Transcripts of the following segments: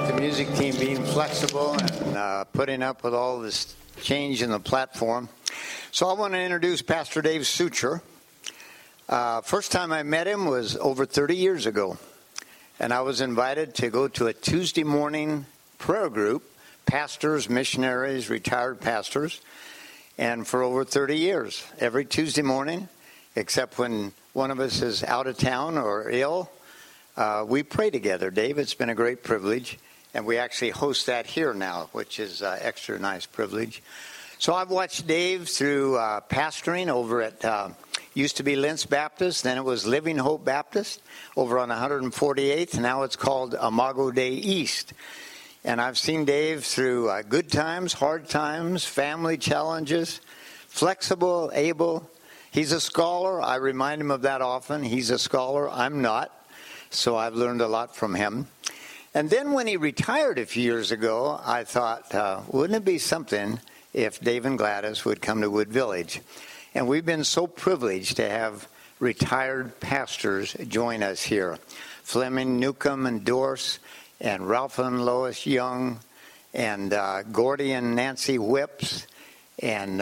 the music team being flexible and putting up with all this change in the platform. So I want to introduce Pastor Dave Sucher. First time I met him was over 30 years ago. And I was invited to go to a Tuesday morning prayer group, pastors, missionaries, retired pastors. And for over 30 years, every Tuesday morning, except when one of us is out of town or ill, we pray together. Dave, it's been a great privilege. And we actually host that here now, which is an extra nice privilege. So I've watched Dave through pastoring over at, used to be Lentz Baptist, then it was Living Hope Baptist over on 148th. Now it's called Imago Dei East. And I've seen Dave through good times, hard times, family challenges, flexible, able. He's a scholar. I remind him of that often. He's a scholar. I'm not. So I've learned a lot from him. And then when he retired a few years ago, I thought, wouldn't it be something if Dave and Gladys would come to Wood Village? And we've been so privileged to have retired pastors join us here. Fleming Newcomb and Dorse, and Ralph and Lois Young, and Gordy and Nancy Whips, and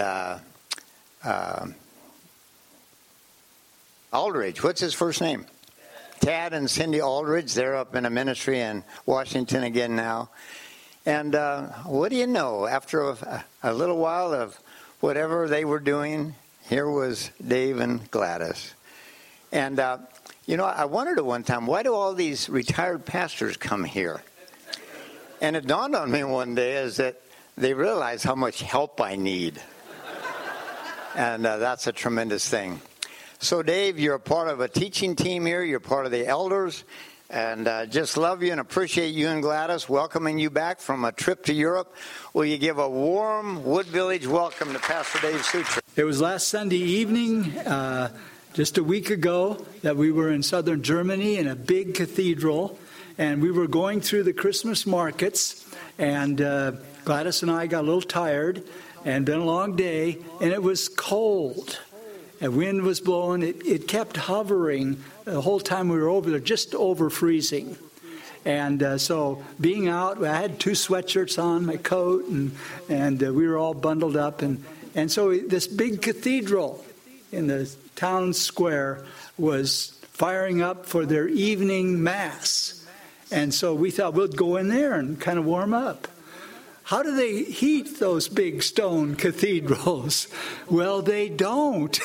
Aldridge. What's his first name? Tad and Cindy Aldridge. They're up in a ministry in Washington again now. And what do you know? After a little while of whatever they were doing, here was Dave and Gladys. And, I wondered at one time, why do all these retired pastors come here? And it dawned on me one day is that they realize how much help I need. And that's a tremendous thing. So, Dave, you're a part of a teaching team here. You're part of the elders. And just love you and appreciate you and Gladys welcoming you back from a trip to Europe. Will you give a warm Wood Village welcome to Pastor Dave Sucher? It was last Sunday evening, just a week ago, that we were in southern Germany in a big cathedral. And we were going through the Christmas markets. And Gladys and I got a little tired and been a long day. And it was cold. The wind was blowing. It kept hovering the whole time we were over there, just over freezing. And so being out, I had 2 sweatshirts on, my coat, and we were all bundled up. And so this big cathedral in the town square was firing up for their evening mass. And so we thought we'd go in there and kind of warm up. How do they heat those big stone cathedrals? Well, they don't.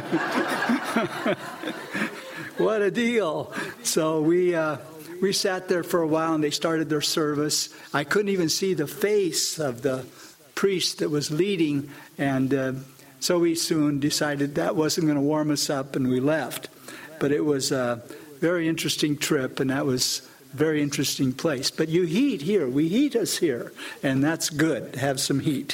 What a deal. So we sat there for a while and they started their service. I couldn't even see the face of the priest that was leading. And so we soon decided that wasn't going to warm us up and we left. But it was a very interesting trip, and that was very interesting place. But you heat here. We heat us here. And that's good to have some heat.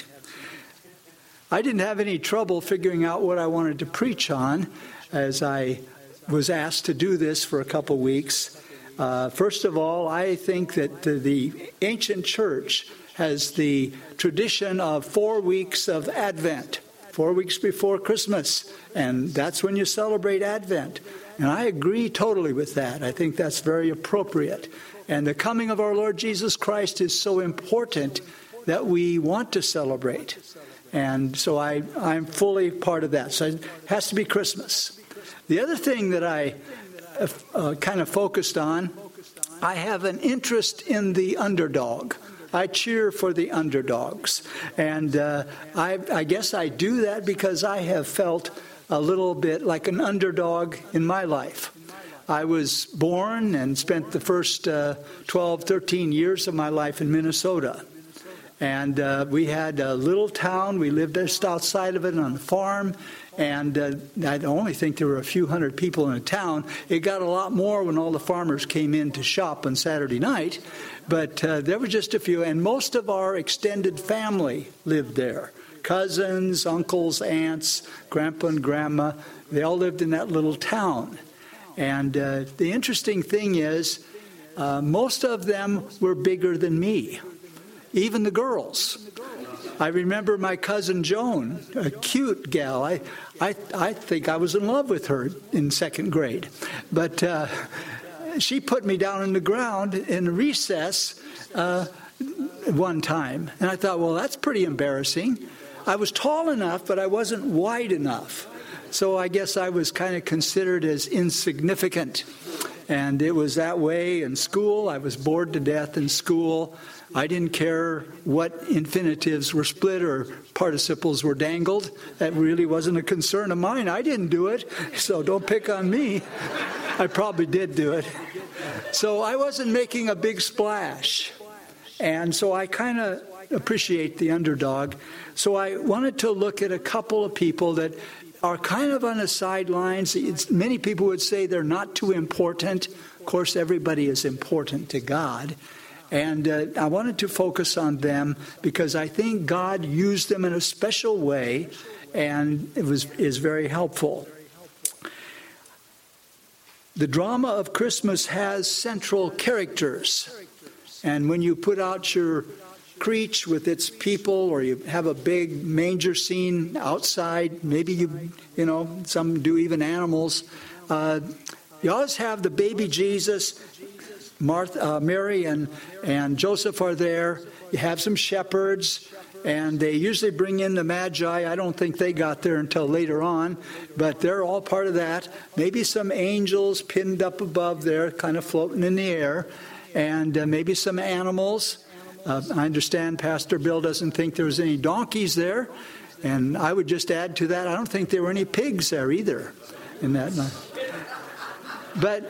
I didn't have any trouble figuring out what I wanted to preach on as I was asked to do this for a couple weeks. First of all, I think that the ancient church has the tradition of 4 weeks of Advent, 4 weeks before Christmas. And that's when you celebrate Advent. And I agree totally with that. I think that's very appropriate. And the coming of our Lord Jesus Christ is so important that we want to celebrate. And so I'm fully part of that. So it has to be Christmas. The other thing that I kind of focused on, I have an interest in the underdog. I cheer for the underdogs. And I guess I do that because I have felt a little bit like an underdog in my life. I was born and spent the first 12, 13 years of my life in Minnesota. And we had a little town. We lived just outside of it on a farm. And I only think there were a few hundred people in the town. It got a lot more when all the farmers came in to shop on Saturday night. But there were just a few. And most of our extended family lived there. Cousins, uncles, aunts, grandpa and grandma, they all lived in that little town. And the interesting thing is, most of them were bigger than me, even the girls. I remember my cousin Joan, a cute gal. I think I was in love with her in second grade. But she put me down on the ground in recess one time. And I thought, well, that's pretty embarrassing. I was tall enough, but I wasn't wide enough. So I guess I was kind of considered as insignificant. And it was that way in school. I was bored to death in school. I didn't care what infinitives were split or participles were dangled. That really wasn't a concern of mine. I didn't do it, so don't pick on me. I probably did do it. So I wasn't making a big splash. And so I kind of appreciate the underdog. So I wanted to look at a couple of people that are kind of on the sidelines. Many people would say they're not too important. Of course, everybody is important to God. And I wanted to focus on them because I think God used them in a special way, and it is very helpful. The drama of Christmas has central characters. And when you put out your creche with its people, or you have a big manger scene outside, maybe you know, some do even animals. You always have the baby Jesus. Mary and Joseph are there. You have some shepherds, and they usually bring in the Magi. I don't think they got there until later on, but they're all part of that. Maybe some angels pinned up above there, kind of floating in the air, and maybe some animals. I understand Pastor Bill doesn't think there was any donkeys there, and I would just add to that, I don't think there were any pigs there either. In that, but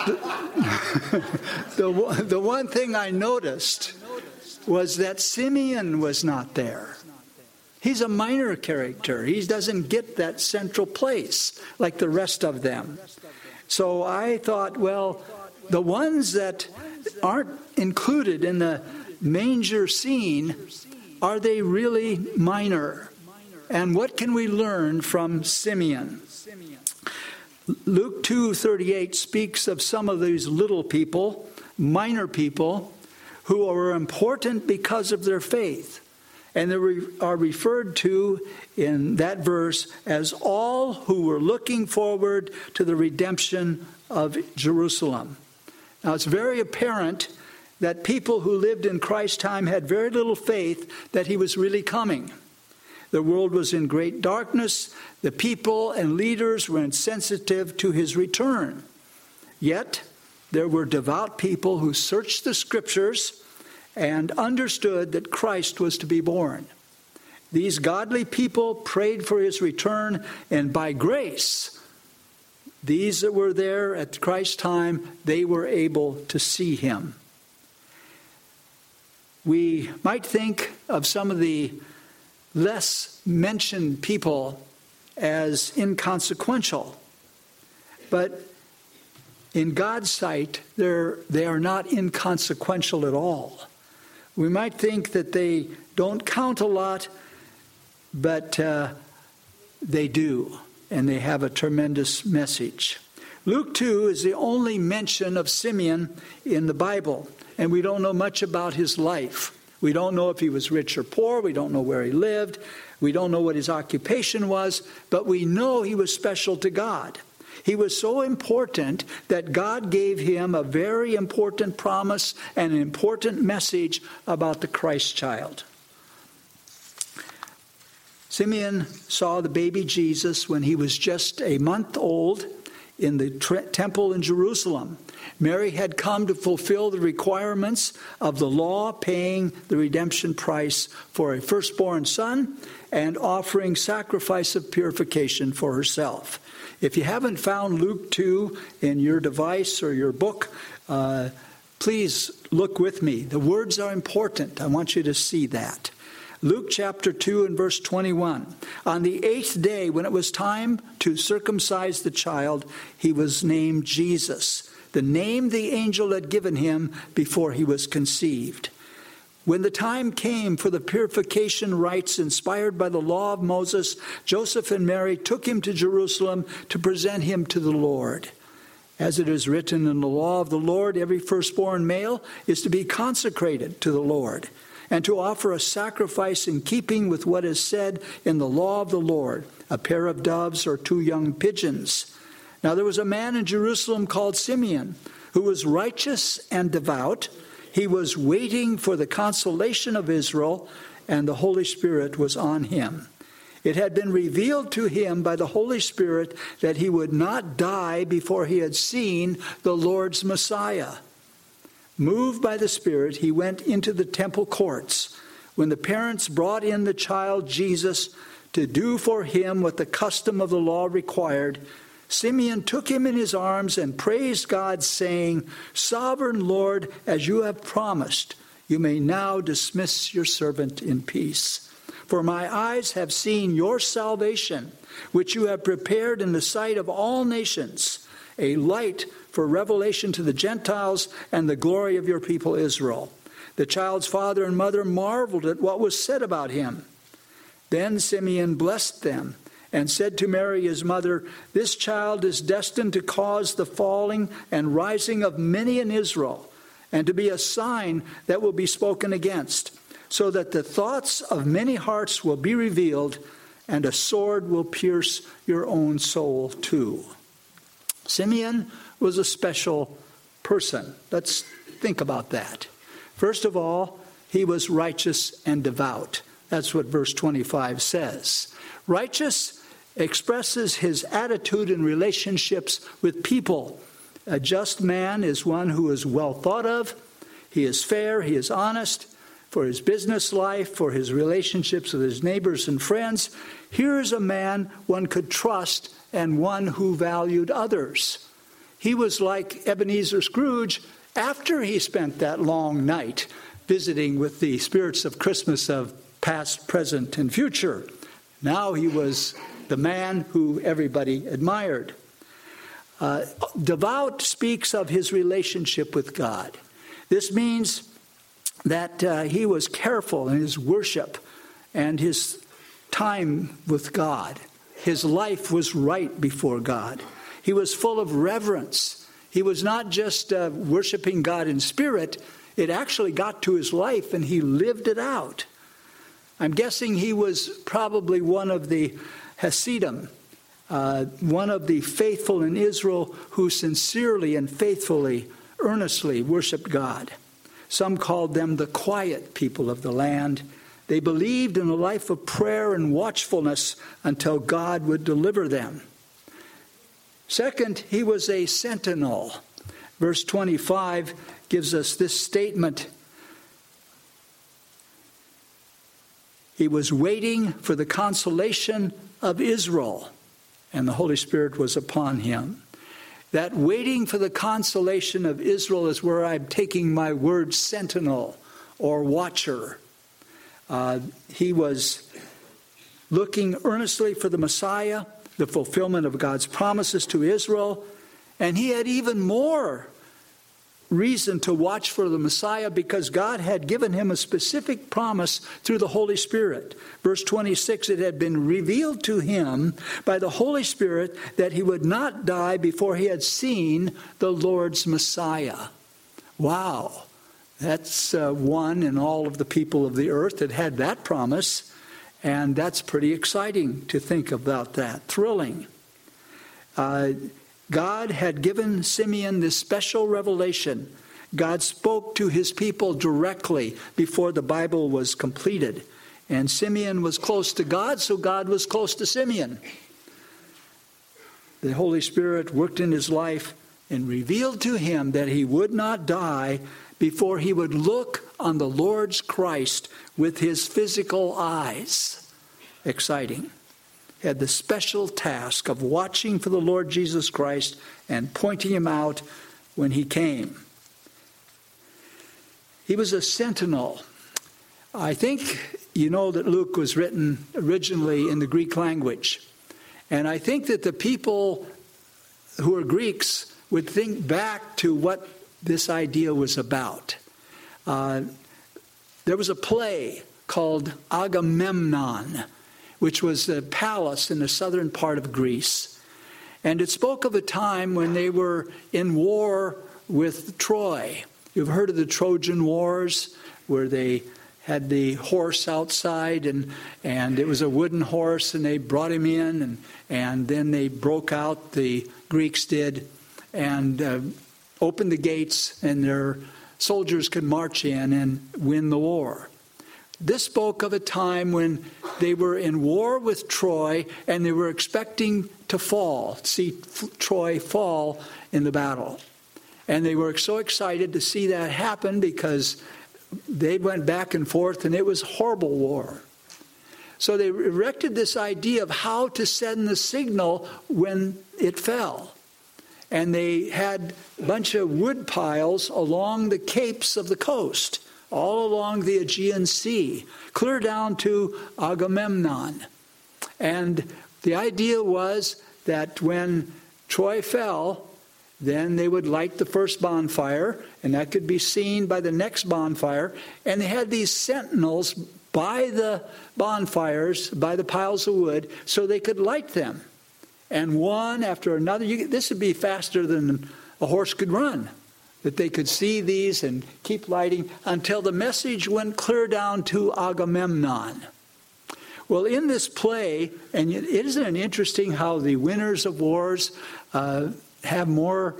the one thing I noticed was that Simeon was not there. He's a minor character. He doesn't get that central place like the rest of them. So I thought, well, the ones that aren't included in the manger scene, are they really minor? And what can we learn from Simeon? Luke 2:38 speaks of some of these little people, minor people, who are important because of their faith. And they are referred to in that verse as all who were looking forward to the redemption of Jerusalem. Now, it's very apparent that people who lived in Christ's time had very little faith that he was really coming. The world was in great darkness. The people and leaders were insensitive to his return. Yet, there were devout people who searched the scriptures and understood that Christ was to be born. These godly people prayed for his return, and by grace, these that were there at Christ's time, they were able to see him. We might think of some of the less mentioned people as inconsequential, but in God's sight, they are not inconsequential at all. We might think that they don't count a lot, but they do, and they have a tremendous message. Luke 2 is the only mention of Simeon in the Bible, and we don't know much about his life. We don't know if he was rich or poor. We don't know where he lived. We don't know what his occupation was, but we know he was special to God. He was so important that God gave him a very important promise and an important message about the Christ child. Simeon saw the baby Jesus when he was just a month old in the temple in Jerusalem. Mary had come to fulfill the requirements of the law, paying the redemption price for a firstborn son and offering sacrifice of purification for herself. If you haven't found Luke 2 in your device or your book, please look with me. The words are important. I want you to see that. Luke chapter 2 and verse 21. On the 8th day, when it was time to circumcise the child, he was named Jesus, the name the angel had given him before he was conceived. When the time came for the purification rites inspired by the law of Moses, Joseph and Mary took him to Jerusalem to present him to the Lord. As it is written in the law of the Lord, every firstborn male is to be consecrated to the Lord, and to offer a sacrifice in keeping with what is said in the law of the Lord, a pair of doves or 2 young pigeons. Now there was a man in Jerusalem called Simeon, who was righteous and devout. He was waiting for the consolation of Israel, and the Holy Spirit was on him. It had been revealed to him by the Holy Spirit that he would not die before he had seen the Lord's Messiah. Moved by the Spirit, he went into the temple courts. When the parents brought in the child Jesus to do for him what the custom of the law required, Simeon took him in his arms and praised God, saying, "Sovereign Lord, as you have promised, you may now dismiss your servant in peace. For my eyes have seen your salvation, which you have prepared in the sight of all nations, a light for revelation to the Gentiles and the glory of your people Israel." The child's father and mother marveled at what was said about him. Then Simeon blessed them and said to Mary his mother, "This child is destined to cause the falling and rising of many in Israel, and to be a sign that will be spoken against, so that the thoughts of many hearts will be revealed, and a sword will pierce your own soul too." Simeon was a special person. Let's think about that. First of all, he was righteous and devout. That's what verse 25 says. Righteous expresses his attitude in relationships with people. A just man is one who is well thought of. He is fair, he is honest. For his business life, for his relationships with his neighbors and friends, here is a man one could trust and one who valued others. He was like Ebenezer Scrooge after he spent that long night visiting with the spirits of Christmas of past, present, and future. Now he was the man who everybody admired. Devout speaks of his relationship with God. This means that he was careful in his worship and his time with God. His life was right before God. He was full of reverence. He was not just worshiping God in spirit. It actually got to his life, and he lived it out. I'm guessing he was probably one of the Hasidim, one of the faithful in Israel who sincerely and faithfully, earnestly worshiped God. Some called them the quiet people of the land. They believed in a life of prayer and watchfulness until God would deliver them. Second, he was a sentinel. Verse 25 gives us this statement. He was waiting for the consolation of Israel, and the Holy Spirit was upon him. That waiting for the consolation of Israel is where I'm taking my word sentinel or watcher. He was looking earnestly for the Messiah, the fulfillment of God's promises to Israel, and he had even more reason to watch for the Messiah because God had given him a specific promise through the Holy Spirit. Verse 26, it had been revealed to him by the Holy Spirit that he would not die before he had seen the Lord's Messiah. Wow, that's one in all of the people of the earth that had that promise, and that's pretty exciting to think about that, thrilling. God had given Simeon this special revelation. God spoke to his people directly before the Bible was completed. And Simeon was close to God, so God was close to Simeon. The Holy Spirit worked in his life and revealed to him that he would not die before he would look on the Lord's Christ with his physical eyes. Exciting. Had the special task of watching for the Lord Jesus Christ and pointing him out when he came. He was a sentinel. I think you know that Luke was written originally in the Greek language. And I think that the people who are Greeks would think back to what this idea was about. There was a play called Agamemnon, which was a palace in the southern part of Greece. And it spoke of a time when they were in war with Troy. You've heard of the Trojan Wars, where they had the horse outside, and it was a wooden horse, and they brought him in, and then they broke out, the Greeks did, and open the gates and their soldiers could march in and win the war. This spoke of a time when they were in war with Troy and they were expecting to fall, see Troy fall in the battle. And they were so excited to see that happen because they went back and forth and it was a horrible war. So they erected this idea of how to send the signal when it fell. And they had a bunch of wood piles along the capes of the coast, all along the Aegean Sea, clear down to Agamemnon. And the idea was that when Troy fell, then they would light the first bonfire, and that could be seen by the next bonfire. And they had these sentinels by the bonfires, by the piles of wood, so they could light them. And one after another, this would be faster than a horse could run, that they could see these and keep lighting until the message went clear down to Agamemnon. Well, in this play, and isn't it interesting how the winners of wars have more,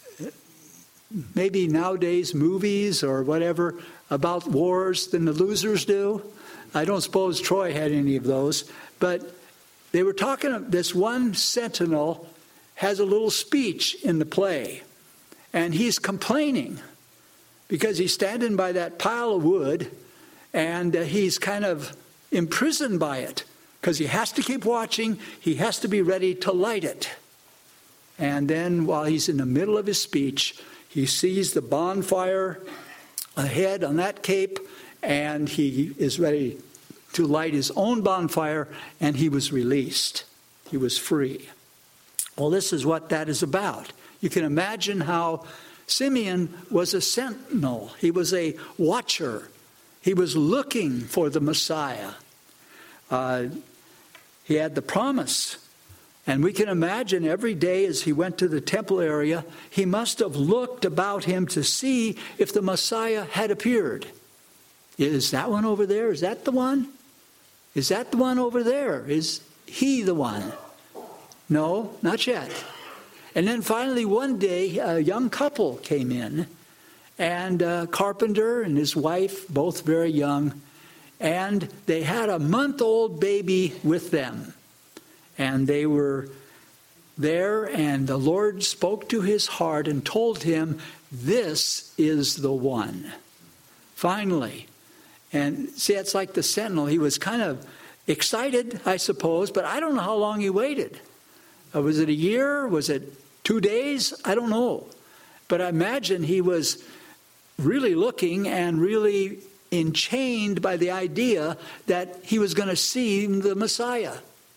maybe nowadays, movies or whatever about wars than the losers do? I don't suppose Troy had any of those, but they were talking, this one sentinel has a little speech in the play, and he's complaining because he's standing by that pile of wood, and he's kind of imprisoned by it because he has to keep watching, he has to be ready to light it. And then while he's in the middle of his speech, he sees the bonfire ahead on that cape, and he is ready to light his own bonfire, and he was released. He was free. Well, this is what that is about. You can imagine how Simeon was a sentinel. He was a watcher. He was looking for the Messiah. He had the promise. And we can imagine every day as he went to the temple area, he must have looked about him to see if the Messiah had appeared. Is that one over there? Is that the one? Is that the one over there? Is he the one? No, not yet. And then finally one day, a young couple came in, and a carpenter and his wife, both very young, and they had a month-old baby with them. And they were there, and the Lord spoke to his heart and told him, this is the one. Finally. And see, it's like the sentinel. He was kind of excited, I suppose, but I don't know how long he waited. Was it a year? Was it 2 days? I don't know. But I imagine he was really looking and really enchained by the idea that he was going to see the Messiah.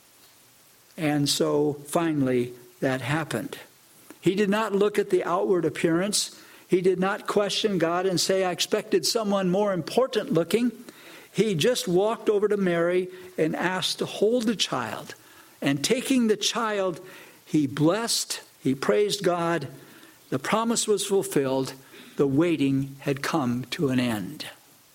And so finally that happened. He did not look at the outward appearance. He did not question God and say, I expected someone more important looking. He just walked over to Mary and asked to hold the child. And taking the child, he blessed, he praised God. The promise was fulfilled. The waiting had come to an end.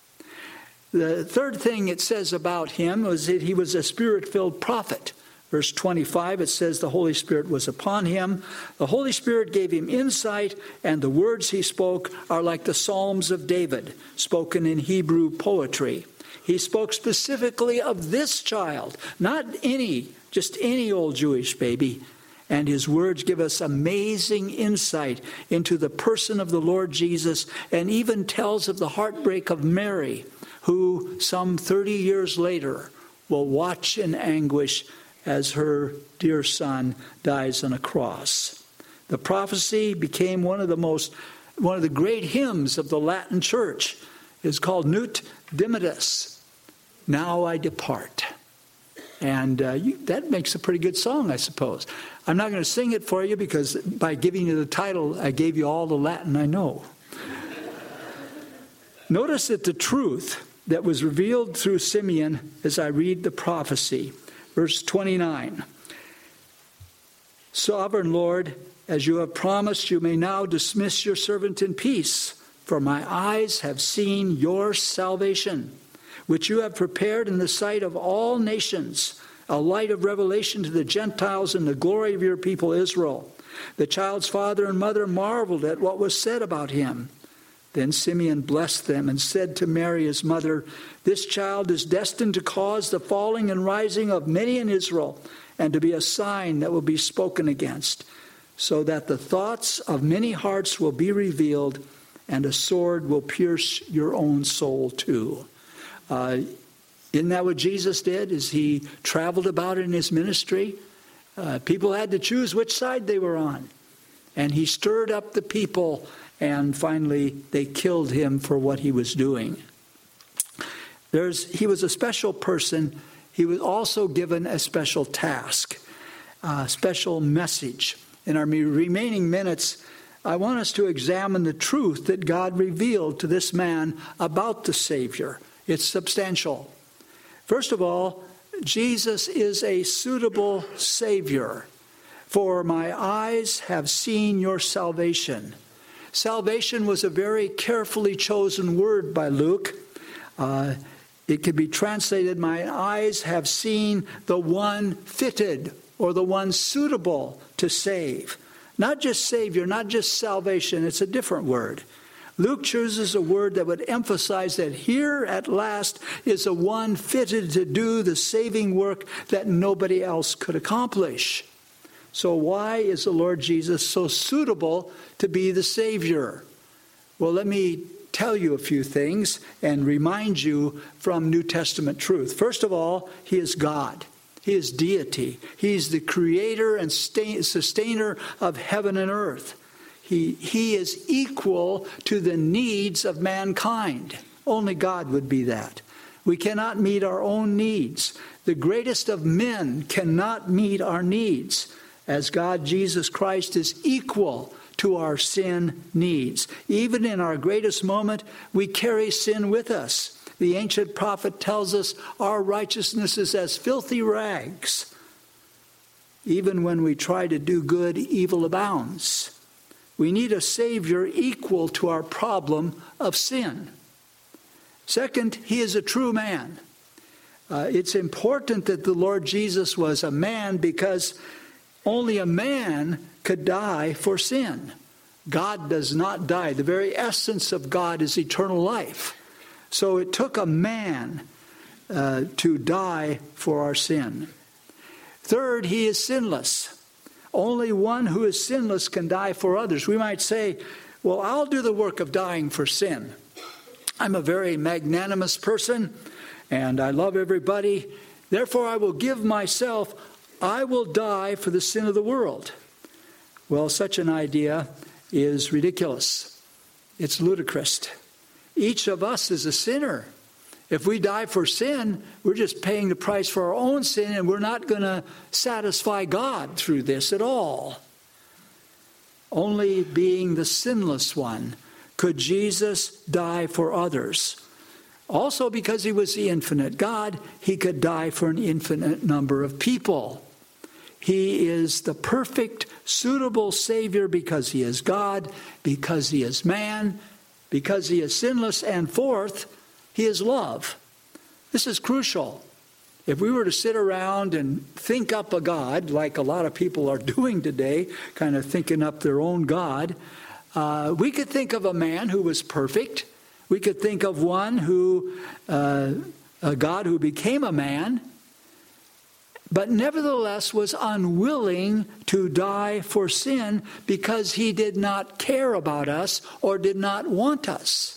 The third thing it says about him was that he was a spirit-filled prophet. Verse 25, it says the Holy Spirit was upon him. The Holy Spirit gave him insight, and the words he spoke are like the Psalms of David, spoken in Hebrew poetry. He spoke specifically of this child, not just any old Jewish baby. And his words give us amazing insight into the person of the Lord Jesus, and even tells of the heartbreak of Mary, who some 30 years later will watch in anguish as her dear son dies on a cross. The prophecy became one of the great hymns of the Latin Church. It's called Nunc Dimittis, Now I Depart. And that makes a pretty good song, I suppose. I'm not going to sing it for you because by giving you the title, I gave you all the Latin I know. Notice that the truth that was revealed through Simeon as I read the prophecy. Verse 29, Sovereign Lord, as you have promised, you may now dismiss your servant in peace, for my eyes have seen your salvation, which you have prepared in the sight of all nations, a light of revelation to the Gentiles and the glory of your people Israel. The child's father and mother marveled at what was said about him. Then Simeon blessed them and said to Mary, his mother, "This child is destined to cause the falling and rising of many in Israel, and to be a sign that will be spoken against, so that the thoughts of many hearts will be revealed, and a sword will pierce your own soul too." Isn't that what Jesus did as he traveled about in his ministry? People had to choose which side they were on. And he stirred up the people, and finally they killed him for what he was doing. He was a special person. He was also given a special task, a special message. In our remaining minutes, I want us to examine the truth that God revealed to this man about the Savior. It's substantial. First of all, Jesus is a suitable Savior. "For my eyes have seen your salvation." Salvation was a very carefully chosen word by Luke. It could be translated, "My eyes have seen the one fitted," or the one suitable to save. Not just Savior, not just salvation, it's a different word. Luke chooses a word that would emphasize that here at last is a one fitted to do the saving work that nobody else could accomplish. So why is the Lord Jesus so suitable to be the Savior? Well, let me tell you a few things and remind you from New Testament truth. First of all, he is God. He is deity. He's the creator and sustainer of heaven and earth. He is equal to the needs of mankind. Only God would be that. We cannot meet our own needs. The greatest of men cannot meet our needs, as God, Jesus Christ, is equal to our sin needs. Even in our greatest moment, we carry sin with us. The ancient prophet tells us our righteousness is as filthy rags. Even when we try to do good, evil abounds. We need a Savior equal to our problem of sin. Second, he is a true man. It's important that the Lord Jesus was a man because only a man could die for sin. God does not die. The very essence of God is eternal life. So it took a man to die for our sin. Third, he is sinless. Only one who is sinless can die for others. We might say, well, I'll do the work of dying for sin. I'm a very magnanimous person, and I love everybody. Therefore, I will give myself. I will die for the sin of the world. Well, such an idea is ridiculous. It's ludicrous. Each of us is a sinner. If we die for sin, we're just paying the price for our own sin, and we're not going to satisfy God through this at all. Only being the sinless one could Jesus die for others. Also, because he was the infinite God, he could die for an infinite number of people. He is the perfect, suitable Savior because he is God, because he is man, because he is sinless, and fourth, he is love. This is crucial. If we were to sit around and think up a God, like a lot of people are doing today, kind of thinking up their own God, we could think of a man who was perfect. We could think of one a God who became a man, but nevertheless was unwilling to die for sin because he did not care about us or did not want us.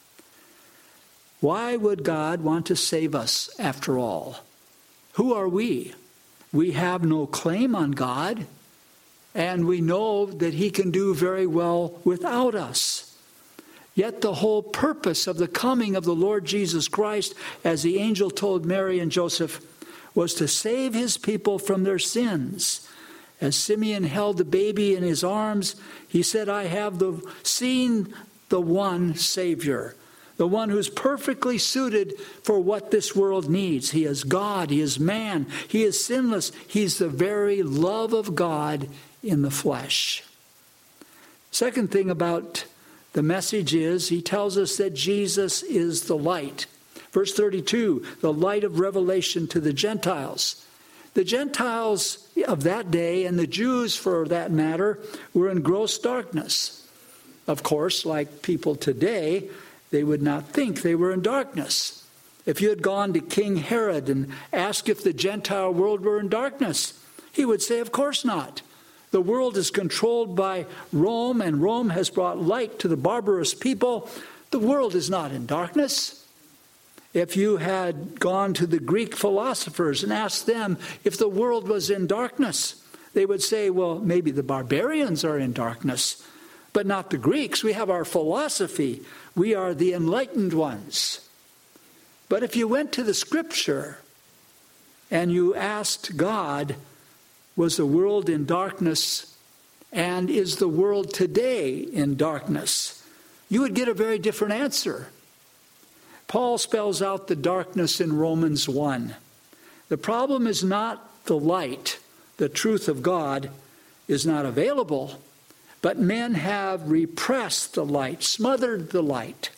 Why would God want to save us after all? Who are we? We have no claim on God, and we know that he can do very well without us. Yet the whole purpose of the coming of the Lord Jesus Christ, as the angel told Mary and Joseph, was to save his people from their sins. As Simeon held the baby in his arms, he said, I have seen the one Savior, the one who's perfectly suited for what this world needs. He is God, he is man, he is sinless. He's the very love of God in the flesh. Second thing about the message is, he tells us that Jesus is the light. Verse 32, the light of revelation to the Gentiles. The Gentiles of that day, and the Jews for that matter, were in gross darkness. Of course, like people today, they would not think they were in darkness. If you had gone to King Herod and asked if the Gentile world were in darkness, he would say, of course not. The world is controlled by Rome, and Rome has brought light to the barbarous people. The world is not in darkness. If you had gone to the Greek philosophers and asked them if the world was in darkness, they would say, well, maybe the barbarians are in darkness, but not the Greeks. We have our philosophy. We are the enlightened ones. But if you went to the Scripture and you asked God, was the world in darkness, and is the world today in darkness, you would get a very different answer. Paul spells out the darkness in Romans 1. The problem is not the light. The truth of God is not available, but men have repressed the light, smothered the light,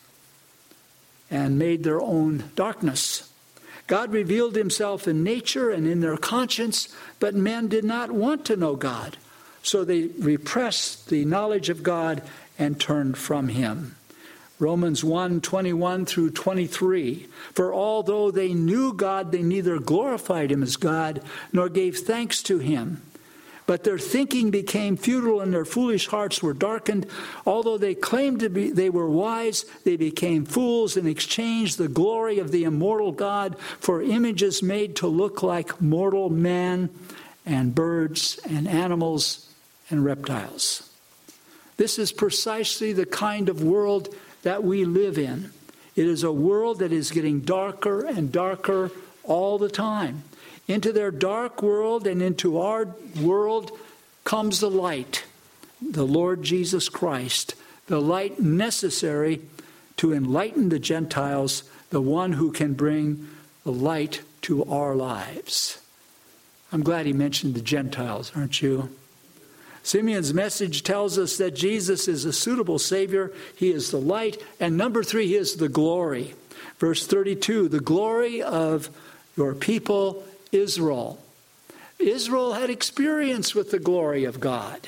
and made their own darkness. God revealed himself in nature and in their conscience, but men did not want to know God. So they repressed the knowledge of God and turned from him. Romans 1:21 through 23. For although they knew God, they neither glorified him as God nor gave thanks to him. But their thinking became futile and their foolish hearts were darkened. Although they claimed they were wise, they became fools and exchanged the glory of the immortal God for images made to look like mortal man and birds and animals and reptiles. This is precisely the kind of world that we live in. It is a world that is getting darker and darker all the time. Into their dark world and into our world comes the light, the Lord Jesus Christ, the light necessary to enlighten the Gentiles, the one who can bring the light to our lives. I'm glad he mentioned the Gentiles, aren't you? Simeon's message tells us that Jesus is a suitable Savior. He is the light. And number 3, he is the glory. Verse 32, the glory of your people Israel. Israel had experience with the glory of God.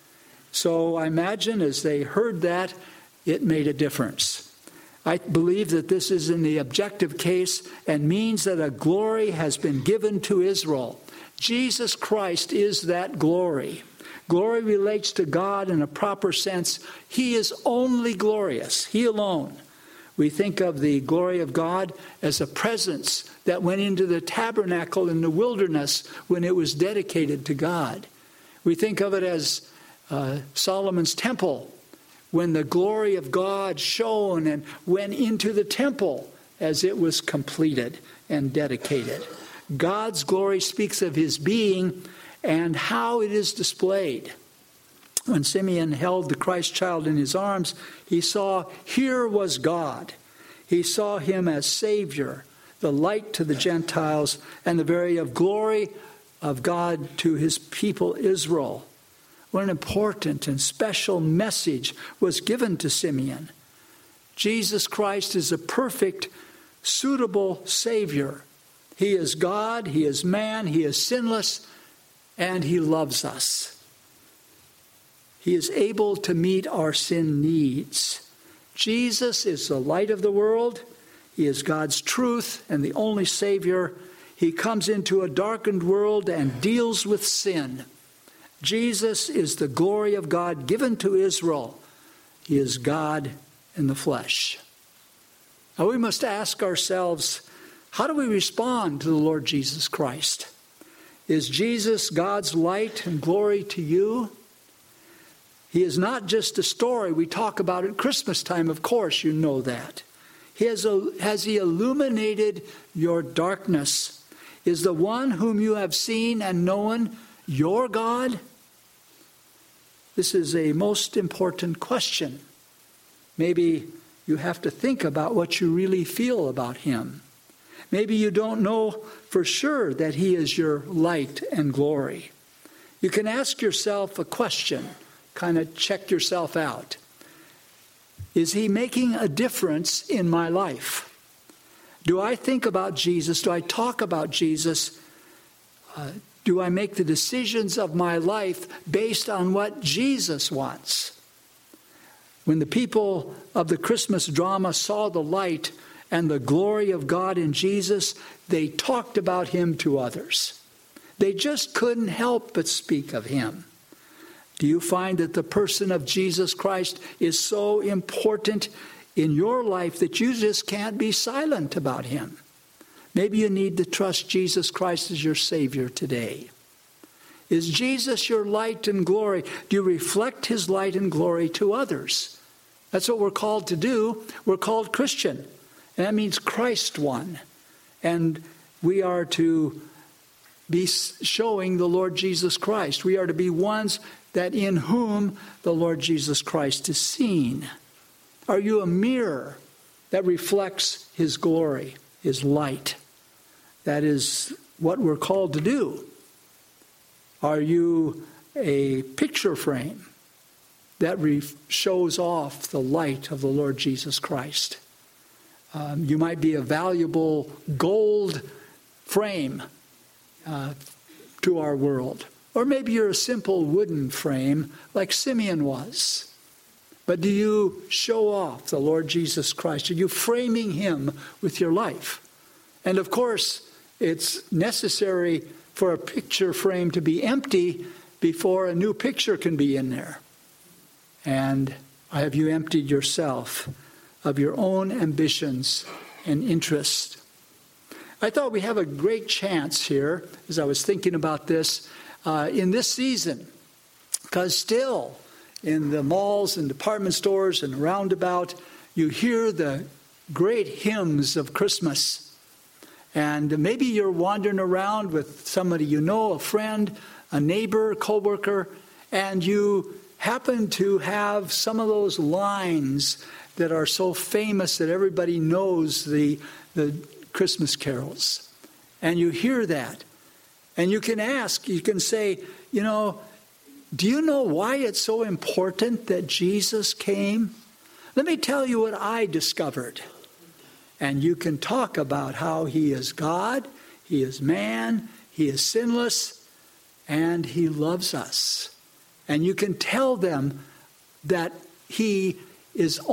So I imagine as they heard that, it made a difference. I believe that this is in the objective case and means that a glory has been given to Israel. Jesus Christ is that glory. Glory relates to God in a proper sense. He is only glorious, he alone. We think of the glory of God as a presence that went into the tabernacle in the wilderness when it was dedicated to God. We think of it as Solomon's temple, when the glory of God shone and went into the temple as it was completed and dedicated. God's glory speaks of his being and how it is displayed. When Simeon held the Christ child in his arms, he saw, here was God. He saw him as Savior, the light to the Gentiles, and the very glory of God to his people Israel. What an important and special message was given to Simeon. Jesus Christ is a perfect, suitable Savior. He is God, he is man, he is sinless, and he loves us. He is able to meet our sin needs. Jesus is the light of the world. He is God's truth and the only Savior. He comes into a darkened world and deals with sin. Jesus is the glory of God given to Israel. He is God in the flesh. Now we must ask ourselves, how do we respond to the Lord Jesus Christ? Is Jesus God's light and glory to you? He is not just a story we talk about at Christmas time, of course, you know that. Has he illuminated your darkness? Is the one whom you have seen and known your God? This is a most important question. Maybe you have to think about what you really feel about him. Maybe you don't know for sure that he is your light and glory. You can ask yourself a question, kind of check yourself out. Is he making a difference in my life? Do I think about Jesus? Do I talk about Jesus Do I make the decisions of my life based on what Jesus wants? When the people of the Christmas drama saw the light and the glory of God in Jesus, they talked about him to others. They just couldn't help but speak of him. Do you find that the person of Jesus Christ is so important in your life that you just can't be silent about him? Maybe you need to trust Jesus Christ as your Savior today. Is Jesus your light and glory? Do you reflect his light and glory to others? That's what we're called to do. We're called Christian. And that means Christ one. And we are to be showing the Lord Jesus Christ. We are to be ones that in whom the Lord Jesus Christ is seen. Are you a mirror that reflects his glory, his light? That is what we're called to do. Are you a picture frame that shows off the light of the Lord Jesus Christ? You might be a valuable gold frame to our world. Or maybe you're a simple wooden frame like Simeon was. But do you show off the Lord Jesus Christ? Are you framing him with your life? And of course, it's necessary for a picture frame to be empty before a new picture can be in there. And have you emptied yourself of your own ambitions and interests? I thought we have a great chance here, as I was thinking about this, in this season, because still in the malls and department stores and roundabout, you hear the great hymns of Christmas. And maybe you're wandering around with somebody you know, a friend, a neighbor, co-worker, and you happen to have some of those lines that are so famous that everybody knows the Christmas carols. And you hear that. And you can ask, you can say, do you know why it's so important that Jesus came? Let me tell you what I discovered. And you can talk about how he is God, he is man, he is sinless, and he loves us. And you can tell them that he is the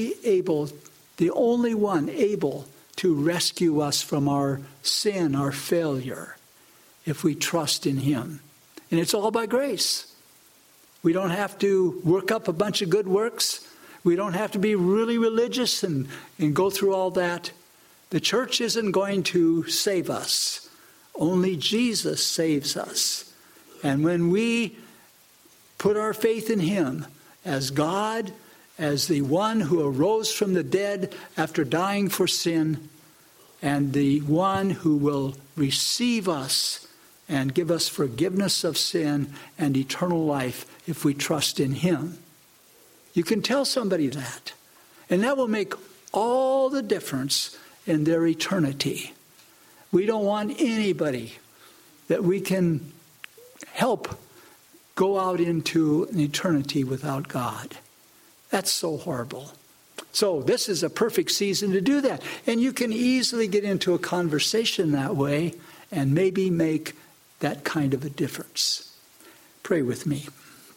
only one able to rescue us from our sin, our failure, if we trust in him. And it's all by grace. We don't have to work up a bunch of good works. We don't have to be really religious and go through all that. The church isn't going to save us. Only Jesus saves us. And when we put our faith in him as God, as the one who arose from the dead after dying for sin, and the one who will receive us and give us forgiveness of sin and eternal life if we trust in him. You can tell somebody that, and that will make all the difference in their eternity. We don't want anybody that we can help go out into an eternity without God. That's so horrible. So this is a perfect season to do that. And you can easily get into a conversation that way and maybe make that kind of a difference. Pray with me.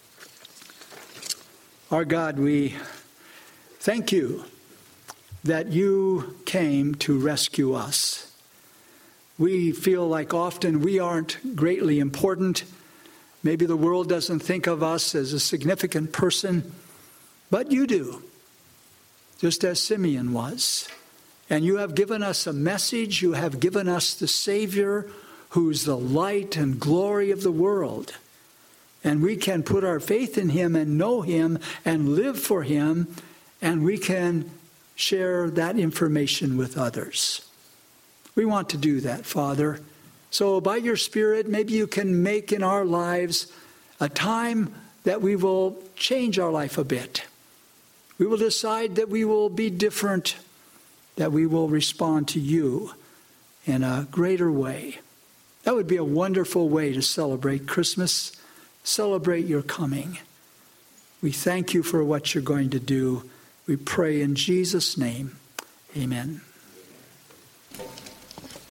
Our God, we thank you that you came to rescue us. We feel like often we aren't greatly important. Maybe the world doesn't think of us as a significant person, but you do, just as Simeon was. And you have given us a message. You have given us the Savior who's the light and glory of the world. And we can put our faith in him and know him and live for him, and we can share that information with others. We want to do that, Father. So by your Spirit, maybe you can make in our lives a time that we will change our life a bit. We will decide that we will be different, that we will respond to you in a greater way. That would be a wonderful way to celebrate Christmas, celebrate your coming. We thank you for what you're going to do. We pray in Jesus' name. Amen.